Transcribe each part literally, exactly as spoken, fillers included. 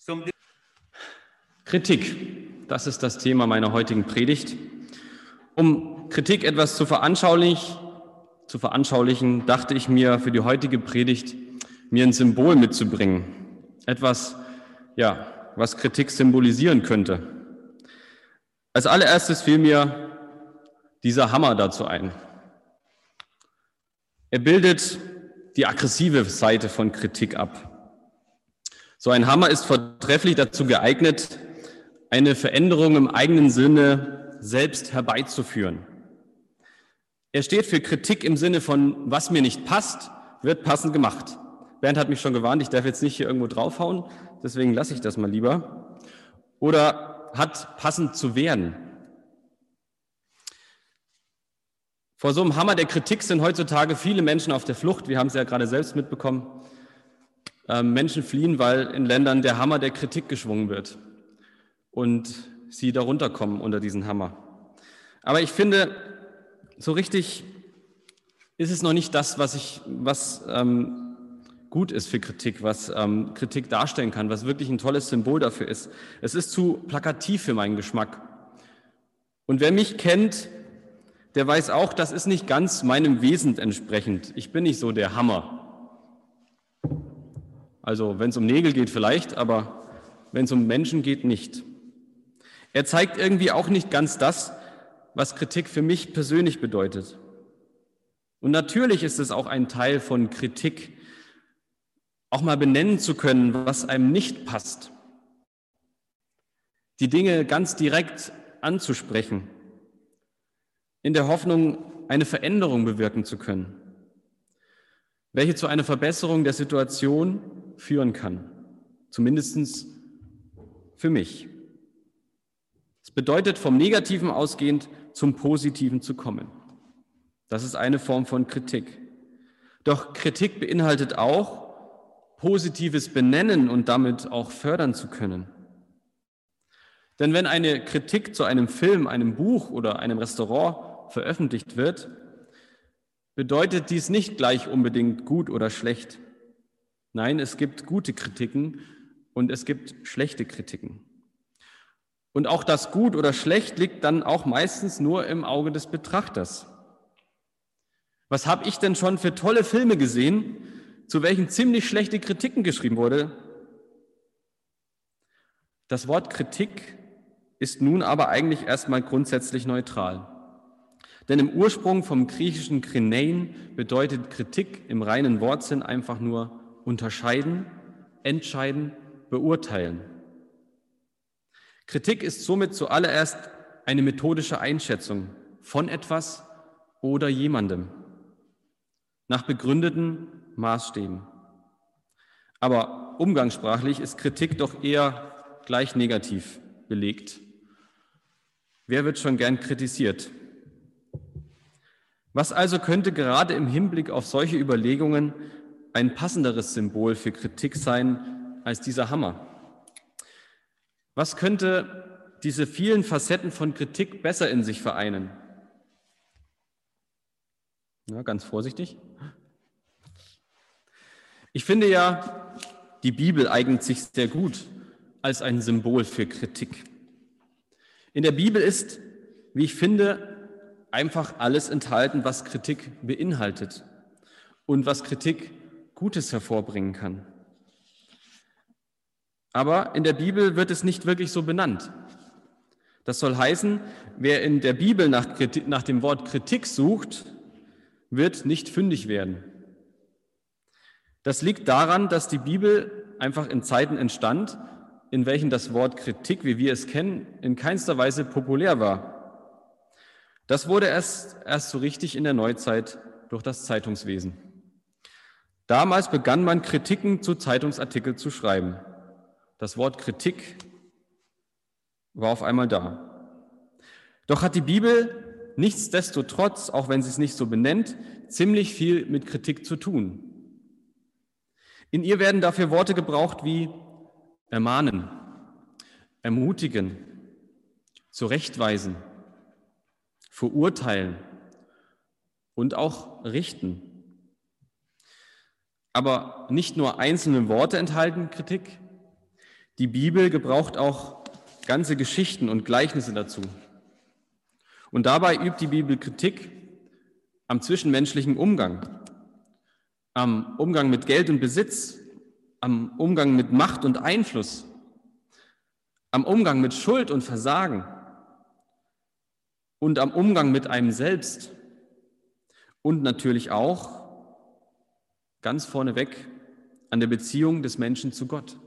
Zum Kritik, das ist das Thema meiner heutigen Predigt. Um Kritik etwas zu veranschaulichen, zu veranschaulichen, dachte ich mir für die heutige Predigt, mir ein Symbol mitzubringen. Etwas, ja, was Kritik symbolisieren könnte. Als allererstes fiel mir dieser Hammer dazu ein. Er bildet die aggressive Seite von Kritik ab. So ein Hammer ist vortrefflich dazu geeignet, eine Veränderung im eigenen Sinne selbst herbeizuführen. Er steht für Kritik im Sinne von, was mir nicht passt, wird passend gemacht. Bernd hat mich schon gewarnt, ich darf jetzt nicht hier irgendwo draufhauen, deswegen lasse ich das mal lieber. Oder hat passend zu werden. Vor so einem Hammer der Kritik sind heutzutage viele Menschen auf der Flucht. Wir haben es ja gerade selbst mitbekommen. Ähm, Menschen fliehen, weil in Ländern der Hammer der Kritik geschwungen wird und sie darunter kommen unter diesen Hammer. Aber ich finde, so richtig ist es noch nicht das, was, ich, was ähm, gut ist für Kritik, was ähm, Kritik darstellen kann, was wirklich ein tolles Symbol dafür ist. Es ist zu plakativ für meinen Geschmack. Und wer mich kennt, der weiß auch, das ist nicht ganz meinem Wesen entsprechend. Ich bin nicht so der Hammer. Also wenn es um Nägel geht vielleicht, aber wenn es um Menschen geht, nicht. Er zeigt irgendwie auch nicht ganz das, was Kritik für mich persönlich bedeutet. Und natürlich ist es auch ein Teil von Kritik, auch mal benennen zu können, was einem nicht passt. Die Dinge ganz direkt anzusprechen, in der Hoffnung, eine Veränderung bewirken zu können, welche zu einer Verbesserung der Situation führen kann, zumindest für mich. Es bedeutet, vom Negativen ausgehend zum Positiven zu kommen. Das ist eine Form von Kritik. Doch Kritik beinhaltet auch, Positives benennen und damit auch fördern zu können. Denn wenn eine Kritik zu einem Film, einem Buch oder einem Restaurant veröffentlicht wird, bedeutet dies nicht gleich unbedingt gut oder schlecht. Nein, es gibt gute Kritiken und es gibt schlechte Kritiken. Und auch das Gut oder Schlecht liegt dann auch meistens nur im Auge des Betrachters. Was habe ich denn schon für tolle Filme gesehen, zu welchen ziemlich schlechte Kritiken geschrieben wurde? Das Wort Kritik ist nun aber eigentlich erstmal grundsätzlich neutral. Denn im Ursprung vom griechischen Krinein bedeutet Kritik im reinen Wortsinn einfach nur unterscheiden, entscheiden, beurteilen. Kritik ist somit zuallererst eine methodische Einschätzung von etwas oder jemandem nach begründeten Maßstäben. Aber umgangssprachlich ist Kritik doch eher gleich negativ belegt. Wer wird schon gern kritisiert? Was also könnte gerade im Hinblick auf solche Überlegungen ein passenderes Symbol für Kritik sein als dieser Hammer? Was könnte diese vielen Facetten von Kritik besser in sich vereinen? Ja, ganz vorsichtig. Ich finde ja, die Bibel eignet sich sehr gut als ein Symbol für Kritik. In der Bibel ist, wie ich finde, einfach alles enthalten, was Kritik beinhaltet und was Kritik Gutes hervorbringen kann. Aber in der Bibel wird es nicht wirklich so benannt. Das soll heißen, wer in der Bibel nach, Kritik, nach dem Wort Kritik sucht, wird nicht fündig werden. Das liegt daran, dass die Bibel einfach in Zeiten entstand, in welchen das Wort Kritik, wie wir es kennen, in keinster Weise populär war. Das wurde erst, erst so richtig in der Neuzeit durch das Zeitungswesen. Damals begann man, Kritiken zu Zeitungsartikeln zu schreiben. Das Wort Kritik war auf einmal da. Doch hat die Bibel nichtsdestotrotz, auch wenn sie es nicht so benennt, ziemlich viel mit Kritik zu tun. In ihr werden dafür Worte gebraucht wie ermahnen, ermutigen, zurechtweisen, verurteilen und auch richten. Aber nicht nur einzelne Worte enthalten Kritik, Die Bibel gebraucht auch ganze Geschichten und Gleichnisse dazu. Und dabei übt die Bibel Kritik am zwischenmenschlichen Umgang, am Umgang mit Geld und Besitz, am Umgang mit Macht und Einfluss, am Umgang mit Schuld und Versagen und am Umgang mit einem selbst und natürlich auch ganz vorneweg an der Beziehung des Menschen zu Gott.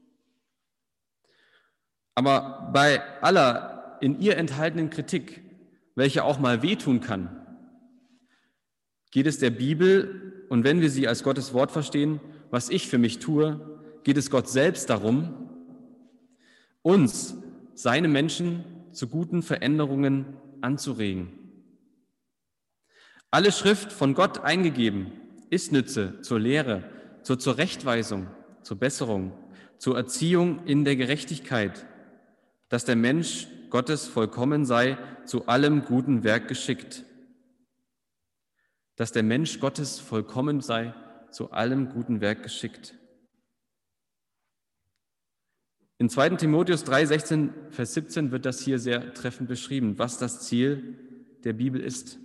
Aber bei aller in ihr enthaltenen Kritik, welche auch mal wehtun kann, geht es der Bibel, und wenn wir sie als Gottes Wort verstehen, was ich für mich tue, geht es Gott selbst darum, uns, seine Menschen, zu guten Veränderungen anzuregen. Alle Schrift von Gott eingegeben ist Nütze zur Lehre, zur Zurechtweisung, zur Besserung, zur Erziehung in der Gerechtigkeit, dass der Mensch Gottes vollkommen sei, zu allem guten Werk geschickt. Dass der Mensch Gottes vollkommen sei, zu allem guten Werk geschickt. In zweiten Timotheus drei, sechzehn, Vers siebzehn wird das hier sehr treffend beschrieben, was das Ziel der Bibel ist.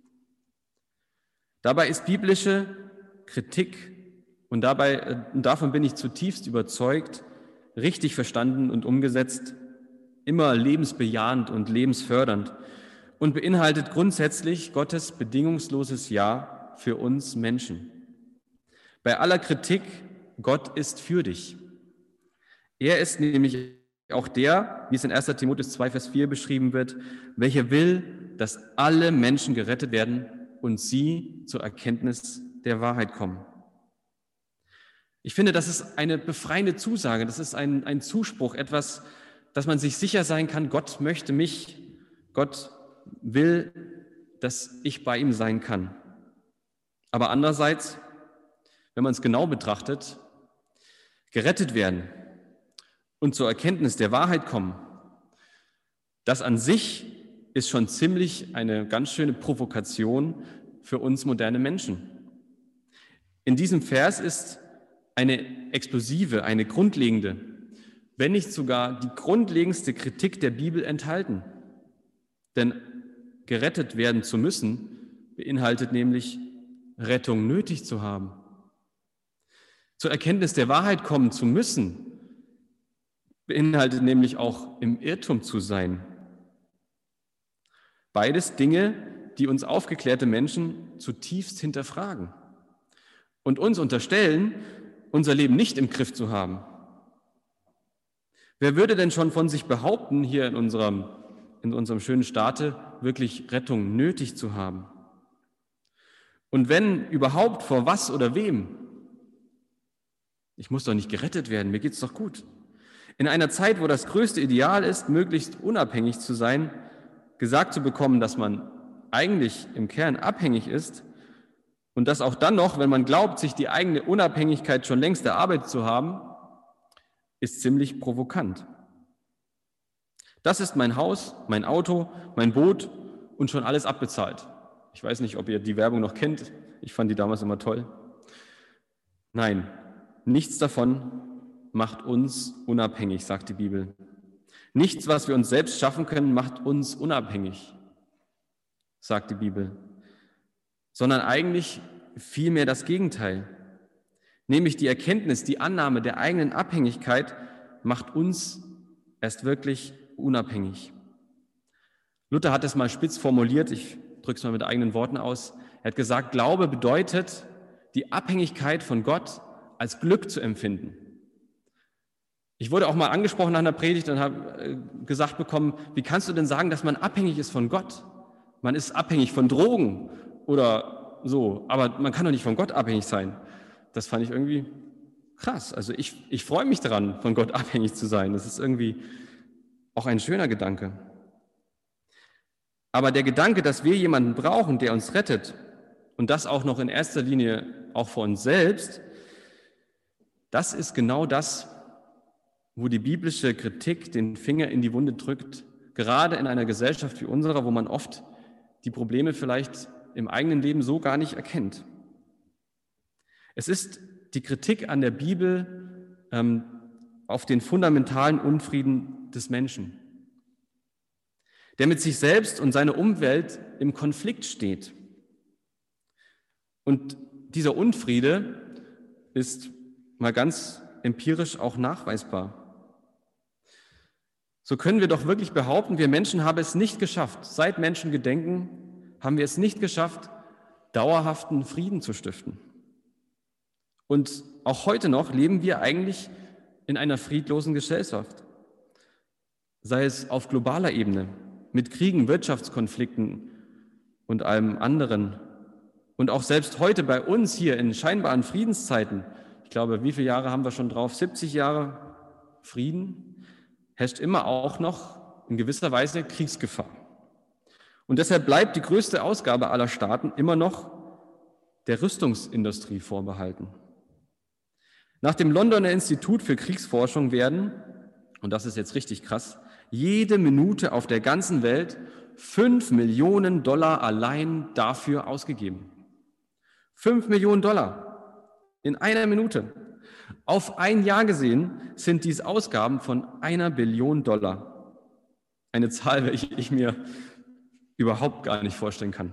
Dabei ist biblische Kritik, und dabei, und davon bin ich zutiefst überzeugt, richtig verstanden und umgesetzt, immer lebensbejahend und lebensfördernd und beinhaltet grundsätzlich Gottes bedingungsloses Ja für uns Menschen. Bei aller Kritik, Gott ist für dich. Er ist nämlich auch der, wie es in erster Timotheus zwei, Vers vier beschrieben wird, welcher will, dass alle Menschen gerettet werden und sie zur Erkenntnis der Wahrheit kommen. Ich finde, das ist eine befreiende Zusage, das ist ein, ein Zuspruch, etwas, dass man sich sicher sein kann, Gott möchte mich, Gott will, dass ich bei ihm sein kann. Aber andererseits, wenn man es genau betrachtet, gerettet werden und zur Erkenntnis der Wahrheit kommen, das an sich ist schon ziemlich eine ganz schöne Provokation für uns moderne Menschen. In diesem Vers ist eine explosive, eine grundlegende, wenn nicht sogar die grundlegendste Kritik der Bibel enthalten. Denn gerettet werden zu müssen, beinhaltet nämlich Rettung nötig zu haben. Zur Erkenntnis der Wahrheit kommen zu müssen, beinhaltet nämlich auch im Irrtum zu sein. Beides Dinge, die uns aufgeklärte Menschen zutiefst hinterfragen und uns unterstellen, unser Leben nicht im Griff zu haben. Wer würde denn schon von sich behaupten, hier in unserem, in unserem schönen Staate wirklich Rettung nötig zu haben? Und wenn überhaupt, vor was oder wem? Ich muss doch nicht gerettet werden, mir geht's doch gut. In einer Zeit, wo das größte Ideal ist, möglichst unabhängig zu sein, gesagt zu bekommen, dass man eigentlich im Kern abhängig ist und das auch dann noch, wenn man glaubt, sich die eigene Unabhängigkeit schon längst erarbeitet zu haben, ist ziemlich provokant. Das ist mein Haus, mein Auto, mein Boot und schon alles abbezahlt. Ich weiß nicht, ob ihr die Werbung noch kennt. Ich fand die damals immer toll. Nein, nichts davon macht uns unabhängig, sagt die Bibel. Nichts, was wir uns selbst schaffen können, macht uns unabhängig, sagt die Bibel. Sondern eigentlich vielmehr das Gegenteil. Nämlich die Erkenntnis, die Annahme der eigenen Abhängigkeit macht uns erst wirklich unabhängig. Luther hat es mal spitz formuliert, ich drücke es mal mit eigenen Worten aus. Er hat gesagt, Glaube bedeutet, die Abhängigkeit von Gott als Glück zu empfinden. Ich wurde auch mal angesprochen nach einer Predigt und habe gesagt bekommen, wie kannst du denn sagen, dass man abhängig ist von Gott? Man ist abhängig von Drogen oder so, aber man kann doch nicht von Gott abhängig sein. Das fand ich irgendwie krass. Also ich, ich freue mich daran, von Gott abhängig zu sein. Das ist irgendwie auch ein schöner Gedanke. Aber der Gedanke, dass wir jemanden brauchen, der uns rettet, und das auch noch in erster Linie auch vor uns selbst, das ist genau das, wo die biblische Kritik den Finger in die Wunde drückt, gerade in einer Gesellschaft wie unserer, wo man oft die Probleme vielleicht im eigenen Leben so gar nicht erkennt. Es ist die Kritik an der Bibel, ähm, auf den fundamentalen Unfrieden des Menschen, der mit sich selbst und seiner Umwelt im Konflikt steht. Und dieser Unfriede ist mal ganz empirisch auch nachweisbar. So können wir doch wirklich behaupten, wir Menschen haben es nicht geschafft, seit Menschengedenken haben wir es nicht geschafft, dauerhaften Frieden zu stiften. Und auch heute noch leben wir eigentlich in einer friedlosen Gesellschaft, sei es auf globaler Ebene, mit Kriegen, Wirtschaftskonflikten und allem anderen. Und auch selbst heute bei uns hier in scheinbaren Friedenszeiten, ich glaube, wie viele Jahre haben wir schon drauf? siebzig Jahre Frieden, herrscht immer auch noch in gewisser Weise Kriegsgefahr. Und deshalb bleibt die größte Ausgabe aller Staaten immer noch der Rüstungsindustrie vorbehalten. Nach dem Londoner Institut für Kriegsforschung werden, und das ist jetzt richtig krass, jede Minute auf der ganzen Welt fünf Millionen Dollar allein dafür ausgegeben. Fünf Millionen Dollar in einer Minute. Auf ein Jahr gesehen sind dies Ausgaben von einer Billion Dollar. Eine Zahl, welche ich mir überhaupt gar nicht vorstellen kann.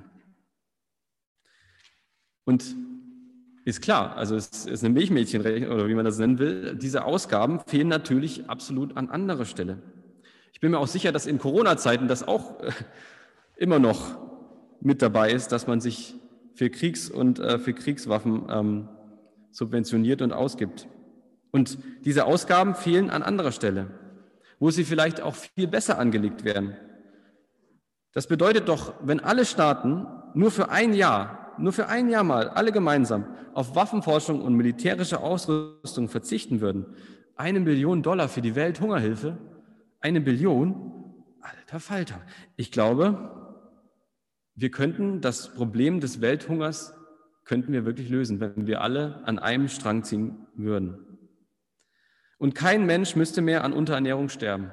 Und ist klar, also es ist eine Milchmädchenrechnung oder wie man das nennen will, diese Ausgaben fehlen natürlich absolut an anderer Stelle. Ich bin mir auch sicher, dass in Corona-Zeiten das auch äh, immer noch mit dabei ist, dass man sich für Kriegs- und äh, für Kriegswaffen ähm, subventioniert und ausgibt. Und diese Ausgaben fehlen an anderer Stelle, wo sie vielleicht auch viel besser angelegt werden. Das bedeutet doch, wenn alle Staaten nur für ein Jahr, nur für ein Jahr mal, alle gemeinsam auf Waffenforschung und militärische Ausrüstung verzichten würden, eine Billion Dollar für die Welthungerhilfe, eine Billion, alter Falter. Ich glaube, wir könnten das Problem des Welthungers, könnten wir wirklich lösen, wenn wir alle an einem Strang ziehen würden. Und kein Mensch müsste mehr an Unterernährung sterben.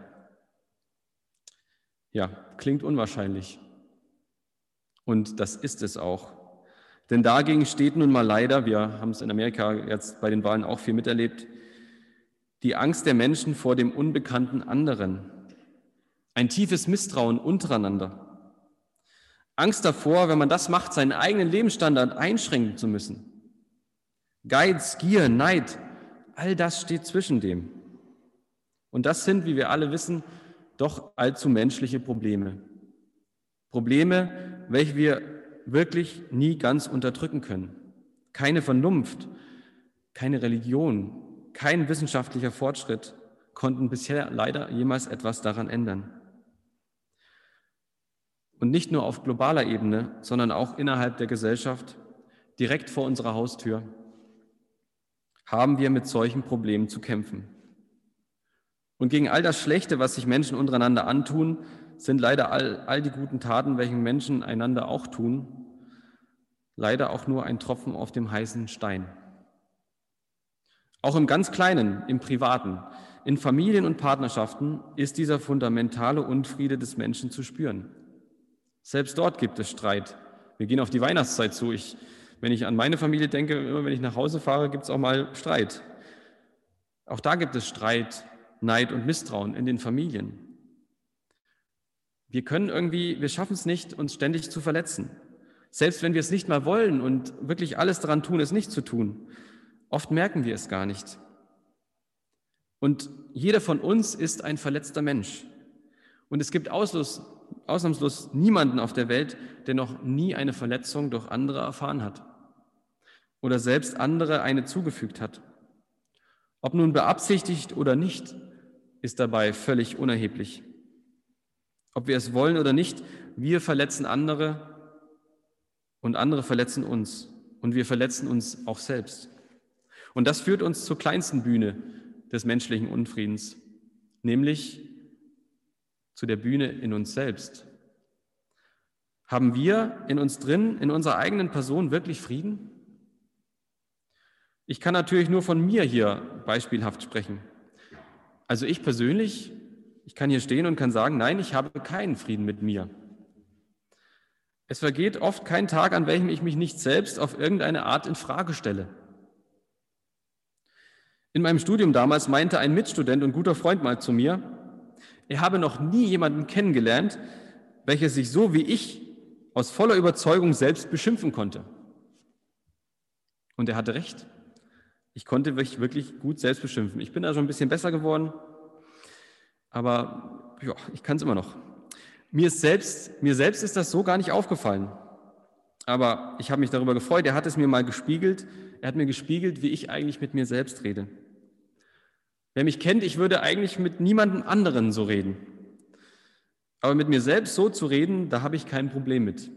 Ja, klingt unwahrscheinlich. Und das ist es auch. Denn dagegen steht nun mal leider, wir haben es in Amerika jetzt bei den Wahlen auch viel miterlebt, die Angst der Menschen vor dem unbekannten anderen. Ein tiefes Misstrauen untereinander. Angst davor, wenn man das macht, seinen eigenen Lebensstandard einschränken zu müssen. Geiz, Gier, Neid, all das steht zwischen dem. Und das sind, wie wir alle wissen, doch allzu menschliche Probleme. Probleme, welche wir wirklich nie ganz unterdrücken können. Keine Vernunft, keine Religion, kein wissenschaftlicher Fortschritt konnten bisher leider jemals etwas daran ändern. Und nicht nur auf globaler Ebene, sondern auch innerhalb der Gesellschaft, direkt vor unserer Haustür, haben wir mit solchen Problemen zu kämpfen. Und gegen all das Schlechte, was sich Menschen untereinander antun, sind leider all, all die guten Taten, welche Menschen einander auch tun, leider auch nur ein Tropfen auf dem heißen Stein. Auch im ganz Kleinen, im Privaten, in Familien und Partnerschaften ist dieser fundamentale Unfriede des Menschen zu spüren. Selbst dort gibt es Streit. Wir gehen auf die Weihnachtszeit zu. Ich, wenn ich an meine Familie denke, immer wenn ich nach Hause fahre, gibt es auch mal Streit. Auch da gibt es Streit, Neid und Misstrauen in den Familien. Wir können irgendwie, wir schaffen es nicht, uns ständig zu verletzen. Selbst wenn wir es nicht mal wollen und wirklich alles daran tun, es nicht zu tun. Oft merken wir es gar nicht. Und jeder von uns ist ein verletzter Mensch. Und es gibt auslos, ausnahmslos niemanden auf der Welt, der noch nie eine Verletzung durch andere erfahren hat oder selbst andere eine zugefügt hat. Ob nun beabsichtigt oder nicht, ist dabei völlig unerheblich. Ob wir es wollen oder nicht, wir verletzen andere und andere verletzen uns und wir verletzen uns auch selbst. Und das führt uns zur kleinsten Bühne des menschlichen Unfriedens, nämlich zu der Bühne in uns selbst. Haben wir in uns drin, in unserer eigenen Person wirklich Frieden? Ich kann natürlich nur von mir hier beispielhaft sprechen. Also ich persönlich, ich kann hier stehen und kann sagen, nein, ich habe keinen Frieden mit mir. Es vergeht oft kein Tag, an welchem ich mich nicht selbst auf irgendeine Art in Frage stelle. In meinem Studium damals meinte ein Mitstudent und guter Freund mal zu mir, er habe noch nie jemanden kennengelernt, welcher sich so wie ich aus voller Überzeugung selbst beschimpfen konnte. Und er hatte recht. Ich konnte mich wirklich gut selbst beschimpfen. Ich bin da schon ein bisschen besser geworden, aber ja, ich kann es immer noch. Mir selbst, mir selbst ist das so gar nicht aufgefallen. Aber ich habe mich darüber gefreut. Er hat es mir mal gespiegelt. Er hat mir gespiegelt, wie ich eigentlich mit mir selbst rede. Wer mich kennt, ich würde eigentlich mit niemandem anderen so reden. Aber mit mir selbst so zu reden, da habe ich kein Problem mit.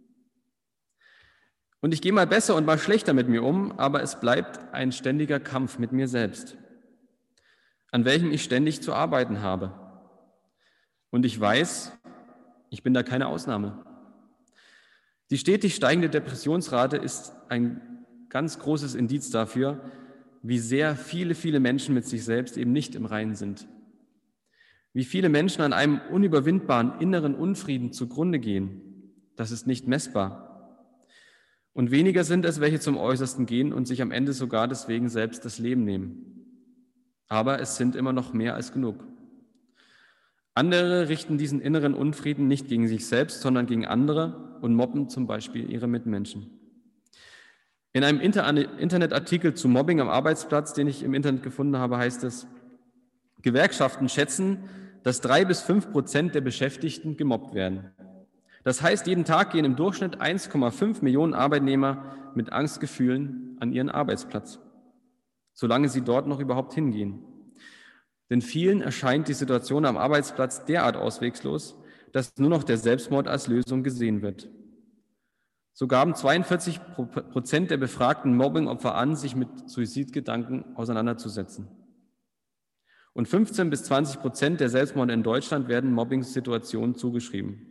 Und ich gehe mal besser und mal schlechter mit mir um, aber es bleibt ein ständiger Kampf mit mir selbst, an welchem ich ständig zu arbeiten habe. Und ich weiß, ich bin da keine Ausnahme. Die stetig steigende Depressionsrate ist ein ganz großes Indiz dafür, wie sehr viele, viele Menschen mit sich selbst eben nicht im Reinen sind. Wie viele Menschen an einem unüberwindbaren inneren Unfrieden zugrunde gehen, das ist nicht messbar. Und weniger sind es, welche zum Äußersten gehen und sich am Ende sogar deswegen selbst das Leben nehmen. Aber es sind immer noch mehr als genug. Andere richten diesen inneren Unfrieden nicht gegen sich selbst, sondern gegen andere und mobben zum Beispiel ihre Mitmenschen. In einem Internetartikel zu Mobbing am Arbeitsplatz, den ich im Internet gefunden habe, heißt es, Gewerkschaften schätzen, dass drei bis fünf Prozent der Beschäftigten gemobbt werden. Das heißt, jeden Tag gehen im Durchschnitt eins Komma fünf Millionen Arbeitnehmer mit Angstgefühlen an ihren Arbeitsplatz, solange sie dort noch überhaupt hingehen. Denn vielen erscheint die Situation am Arbeitsplatz derart auswegslos, dass nur noch der Selbstmord als Lösung gesehen wird. So gaben zweiundvierzig Prozent der befragten Mobbingopfer an, sich mit Suizidgedanken auseinanderzusetzen. Und fünfzehn bis zwanzig Prozent der Selbstmorde in Deutschland werden Mobbing-Situationen zugeschrieben.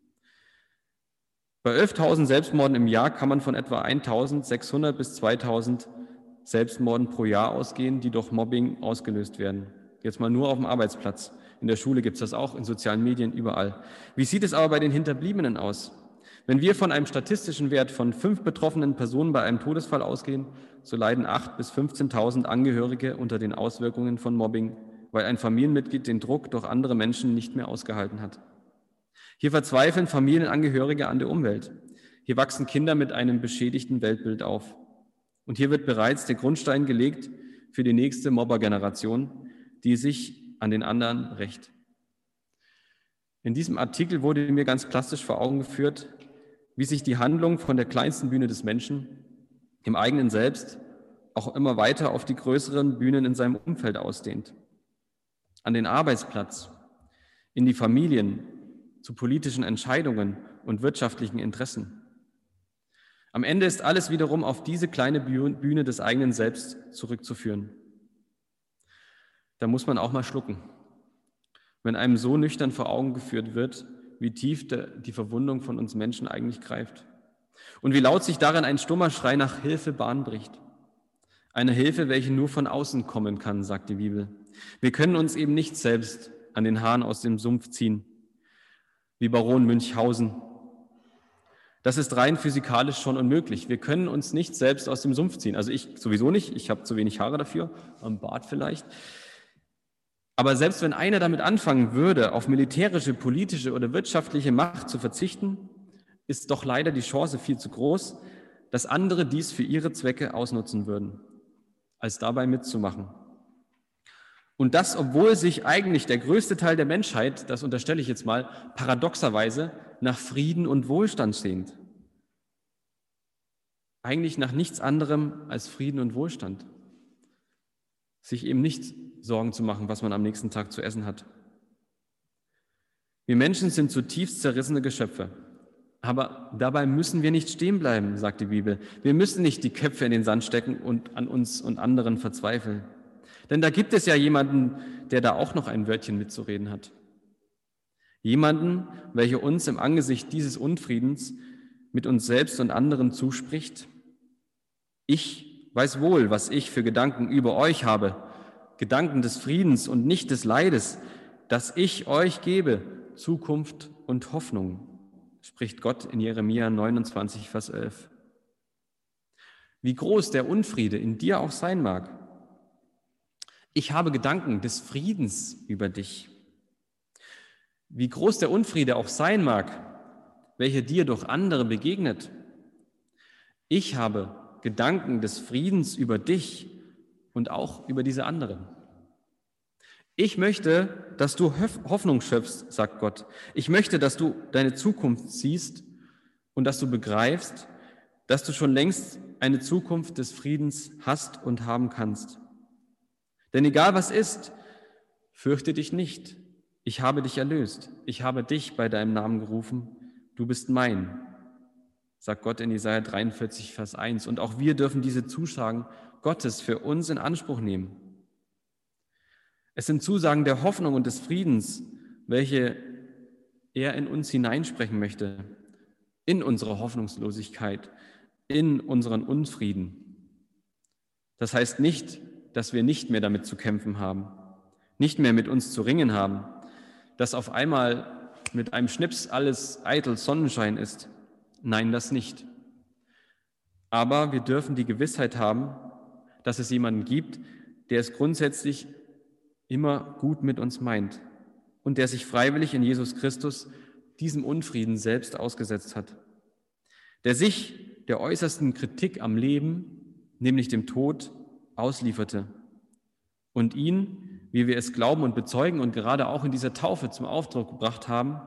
Bei elftausend Selbstmorden im Jahr kann man von etwa eintausendsechshundert bis zweitausend Selbstmorden pro Jahr ausgehen, die durch Mobbing ausgelöst werden. Jetzt mal nur auf dem Arbeitsplatz. In der Schule gibt es das auch, in sozialen Medien, überall. Wie sieht es aber bei den Hinterbliebenen aus? Wenn wir von einem statistischen Wert von fünf betroffenen Personen bei einem Todesfall ausgehen, so leiden acht bis fünfzehntausend Angehörige unter den Auswirkungen von Mobbing, weil ein Familienmitglied den Druck durch andere Menschen nicht mehr ausgehalten hat. Hier verzweifeln Familienangehörige an der Umwelt. Hier wachsen Kinder mit einem beschädigten Weltbild auf. Und hier wird bereits der Grundstein gelegt für die nächste Mobbergeneration, die sich an den anderen rächt. In diesem Artikel wurde mir ganz plastisch vor Augen geführt, wie sich die Handlung von der kleinsten Bühne des Menschen, im eigenen Selbst, auch immer weiter auf die größeren Bühnen in seinem Umfeld ausdehnt. An den Arbeitsplatz, in die Familien, zu politischen Entscheidungen und wirtschaftlichen Interessen. Am Ende ist alles wiederum auf diese kleine Bühne des eigenen Selbst zurückzuführen. Da muss man auch mal schlucken, wenn einem so nüchtern vor Augen geführt wird, wie tief die Verwundung von uns Menschen eigentlich greift und wie laut sich darin ein stummer Schrei nach Hilfe Bahn bricht. Eine Hilfe, welche nur von außen kommen kann, sagt die Bibel. Wir können uns eben nicht selbst an den Haaren aus dem Sumpf ziehen, wie Baron Münchhausen. Das ist rein physikalisch schon unmöglich. Wir können uns nicht selbst aus dem Sumpf ziehen. Also ich sowieso nicht, ich habe zu wenig Haare dafür, am Bart vielleicht. Aber selbst wenn einer damit anfangen würde, auf militärische, politische oder wirtschaftliche Macht zu verzichten, ist doch leider die Chance viel zu groß, dass andere dies für ihre Zwecke ausnutzen würden, als dabei mitzumachen. Und das, obwohl sich eigentlich der größte Teil der Menschheit, das unterstelle ich jetzt mal, paradoxerweise nach Frieden und Wohlstand sehnt. Eigentlich nach nichts anderem als Frieden und Wohlstand. Sich eben nicht Sorgen zu machen, was man am nächsten Tag zu essen hat. Wir Menschen sind zutiefst zerrissene Geschöpfe. Aber dabei müssen wir nicht stehen bleiben, sagt die Bibel. Wir müssen nicht die Köpfe in den Sand stecken und an uns und anderen verzweifeln. Denn da gibt es ja jemanden, der da auch noch ein Wörtchen mitzureden hat. Jemanden, welcher uns im Angesicht dieses Unfriedens mit uns selbst und anderen zuspricht. Ich weiß wohl, was ich für Gedanken über euch habe, Gedanken des Friedens und nicht des Leides, dass ich euch gebe, Zukunft und Hoffnung, spricht Gott in Jeremia neunundzwanzig, Vers elf. Wie groß der Unfriede in dir auch sein mag, Ich habe Gedanken des Friedens über dich. Wie groß der Unfriede auch sein mag, welcher dir durch andere begegnet, ich habe Gedanken des Friedens über dich und auch über diese anderen. Ich möchte, dass du Hoffnung schöpfst, sagt Gott. Ich möchte, dass du deine Zukunft siehst und dass du begreifst, dass du schon längst eine Zukunft des Friedens hast und haben kannst. Denn egal was ist, fürchte dich nicht. Ich habe dich erlöst. Ich habe dich bei deinem Namen gerufen. Du bist mein, sagt Gott in Jesaja dreiundvierzig, Vers eins. Und auch wir dürfen diese Zusagen Gottes für uns in Anspruch nehmen. Es sind Zusagen der Hoffnung und des Friedens, welche er in uns hineinsprechen möchte, in unsere Hoffnungslosigkeit, in unseren Unfrieden. Das heißt nicht, dass wir nicht mehr damit zu kämpfen haben, nicht mehr mit uns zu ringen haben, dass auf einmal mit einem Schnips alles eitel Sonnenschein ist. Nein, das nicht. Aber wir dürfen die Gewissheit haben, dass es jemanden gibt, der es grundsätzlich immer gut mit uns meint und der sich freiwillig in Jesus Christus diesem Unfrieden selbst ausgesetzt hat, der sich der äußersten Kritik am Leben, nämlich dem Tod, auslieferte und ihn, wie wir es glauben und bezeugen und gerade auch in dieser Taufe zum Ausdruck gebracht haben,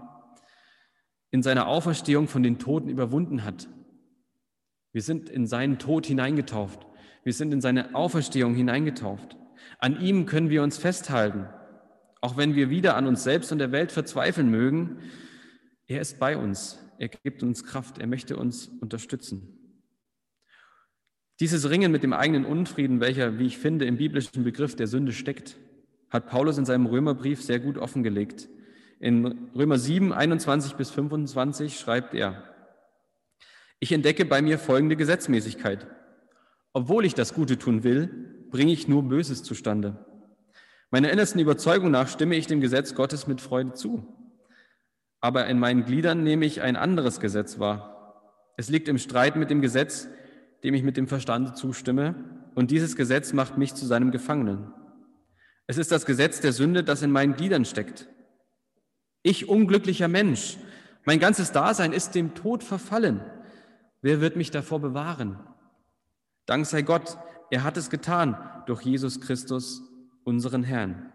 in seiner Auferstehung von den Toten überwunden hat. Wir sind in seinen Tod hineingetauft. Wir sind in seine Auferstehung hineingetauft. An ihm können wir uns festhalten, auch wenn wir wieder an uns selbst und der Welt verzweifeln mögen. Er ist bei uns, er gibt uns Kraft, er möchte uns unterstützen. Dieses Ringen mit dem eigenen Unfrieden, welcher, wie ich finde, im biblischen Begriff der Sünde steckt, hat Paulus in seinem Römerbrief sehr gut offengelegt. In Römer sieben, einundzwanzig bis fünfundzwanzig schreibt er: Ich entdecke bei mir folgende Gesetzmäßigkeit. Obwohl ich das Gute tun will, bringe ich nur Böses zustande. Meiner innersten Überzeugung nach stimme ich dem Gesetz Gottes mit Freude zu. Aber in meinen Gliedern nehme ich ein anderes Gesetz wahr. Es liegt im Streit mit dem Gesetz, dem ich mit dem Verstande zustimme, und dieses Gesetz macht mich zu seinem Gefangenen. Es ist das Gesetz der Sünde, das in meinen Gliedern steckt. Ich, unglücklicher Mensch, mein ganzes Dasein ist dem Tod verfallen. Wer wird mich davor bewahren? Dank sei Gott, er hat es getan durch Jesus Christus, unseren Herrn.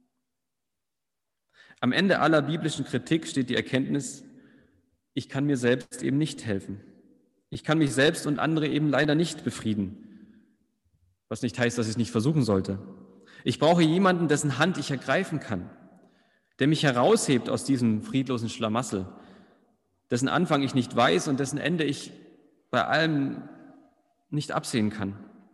Am Ende aller biblischen Kritik steht die Erkenntnis, ich kann mir selbst eben nicht helfen. Ich kann mich selbst und andere eben leider nicht befrieden, was nicht heißt, dass ich es nicht versuchen sollte. Ich brauche jemanden, dessen Hand ich ergreifen kann, der mich heraushebt aus diesem friedlosen Schlamassel, dessen Anfang ich nicht weiß und dessen Ende ich bei allem nicht absehen kann.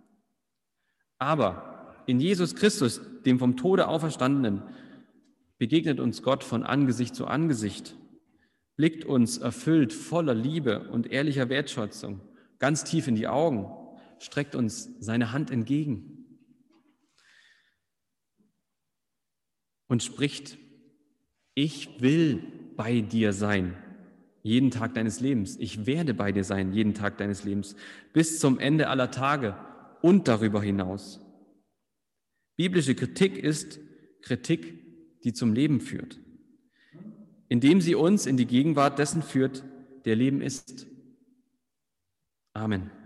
Aber in Jesus Christus, dem vom Tode Auferstandenen, begegnet uns Gott von Angesicht zu Angesicht, blickt uns erfüllt voller Liebe und ehrlicher Wertschätzung ganz tief in die Augen, streckt uns seine Hand entgegen und spricht: Ich will bei dir sein, jeden Tag deines Lebens. Ich werde bei dir sein, jeden Tag deines Lebens, bis zum Ende aller Tage und darüber hinaus. Biblische Kritik ist Kritik, die zum Leben führt, indem sie uns in die Gegenwart dessen führt, der Leben ist. Amen.